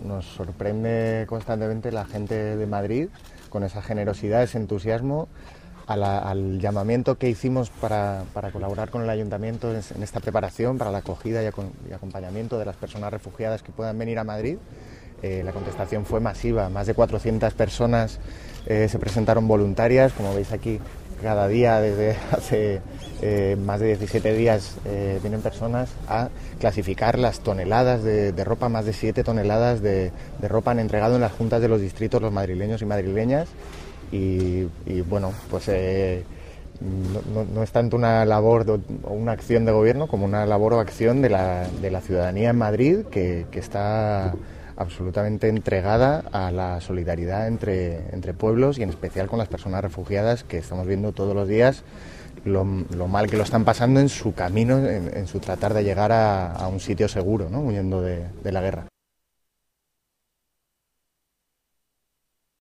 nos sorprende constantemente la gente de Madrid con esa generosidad, ese entusiasmo, al llamamiento que hicimos para colaborar con el Ayuntamiento en esta preparación para la acogida y acompañamiento de las personas refugiadas que puedan venir a Madrid. La contestación fue masiva, más de 400 personas se presentaron voluntarias, como veis aquí. Cada día, desde hace más de 17 días, vienen personas a clasificar las toneladas de ropa. Más de 7 toneladas de ropa han entregado en las juntas de los distritos los madrileños y madrileñas. Y bueno, pues no es tanto una labor o una acción de gobierno como una labor o acción de la ciudadanía en Madrid, que está absolutamente entregada a la solidaridad entre pueblos y en especial con las personas refugiadas, que estamos viendo todos los días lo mal que lo están pasando en su camino, en su tratar de llegar a un sitio seguro, ¿no? Huyendo de la guerra.